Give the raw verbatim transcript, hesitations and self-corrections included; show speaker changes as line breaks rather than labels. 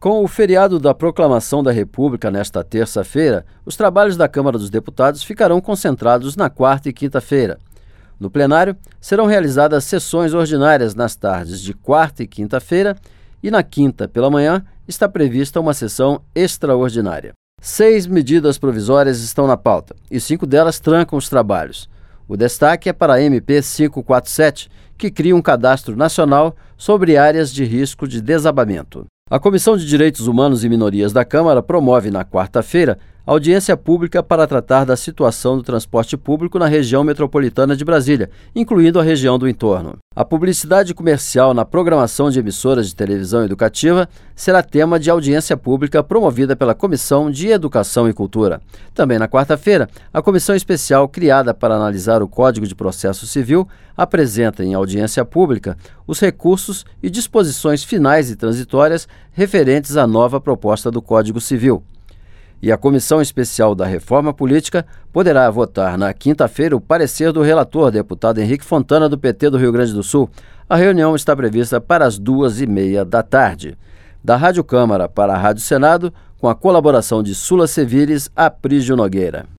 Com o feriado da Proclamação da República nesta terça-feira, os trabalhos da Câmara dos Deputados ficarão concentrados na quarta e quinta-feira. No plenário, serão realizadas sessões ordinárias nas tardes de quarta e quinta-feira e na quinta, pela manhã, está prevista uma sessão extraordinária. Seis medidas provisórias estão na pauta e cinco delas trancam os trabalhos. O destaque é para a M P quinhentos e quarenta e sete, que cria um cadastro nacional sobre áreas de risco de desabamento. A Comissão de Direitos Humanos e Minorias da Câmara promove na quarta-feira audiência pública para tratar da situação do transporte público na região metropolitana de Brasília, incluindo a região do entorno. A publicidade comercial na programação de emissoras de televisão educativa será tema de audiência pública promovida pela Comissão de Educação e Cultura. Também na quarta-feira, a comissão especial criada para analisar o Código de Processo Civil apresenta em audiência pública os recursos e disposições finais e transitórias referentes à nova proposta do Código Civil. E a Comissão Especial da Reforma Política poderá votar na quinta-feira o parecer do relator, deputado Henrique Fontana, do P T do Rio Grande do Sul. A reunião está prevista para as duas e meia da tarde. Da Rádio Câmara para a Rádio Senado, com a colaboração de Sula Seviles, Aprígio Nogueira.